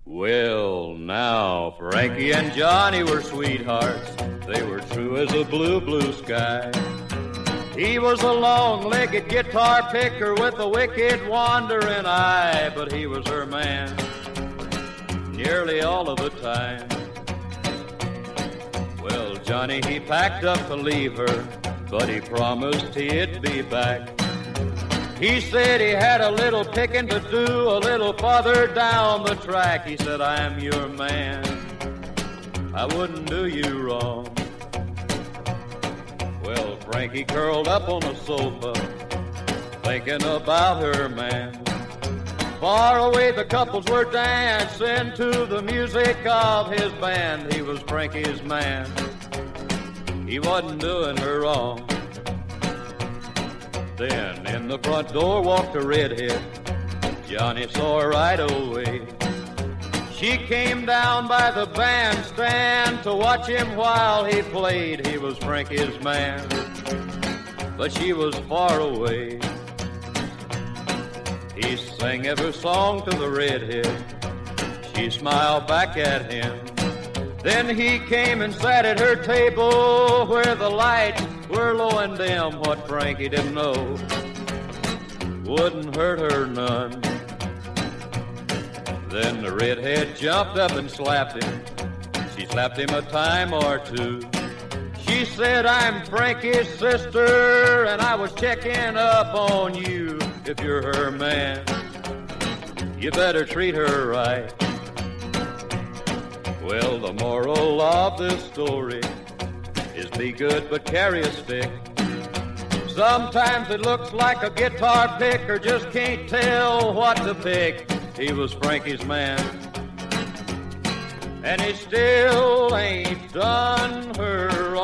Well, now, Frankie and Johnny were sweethearts. They were true as a blue, blue sky. He was a long-legged guitar picker with a wicked wandering eye, but he was her man nearly all of the time. Well, Johnny, he packed up to leave her, but he promised he'd be back. He said he had a little picking to do a little farther down the track. He said, I'm your man, I wouldn't do you wrong. Well, Frankie curled up on the sofa, thinking about her man. Far away the couples were dancing to the music of his band. He was Frankie's man, he wasn't doing her wrong. Then in the front door walked a redhead. Johnny saw her right away. She came down by the bandstand to watch him while he played. He was Frankie's man, but she was far away. He sang every song to the redhead. She smiled back at him. Then he came and sat at her table where the lights were low and dim. What Frankie didn't know wouldn't hurt her none. Then the redhead jumped up and slapped him. She slapped him a time or two. She said, I'm Frankie's sister, and I was checking up on you. If you're her man, you better treat her right. Well, the moral of this story is be good but carry a stick. Sometimes it looks like a guitar picker just can't tell what to pick. He was Frankie's man, and he still ain't done her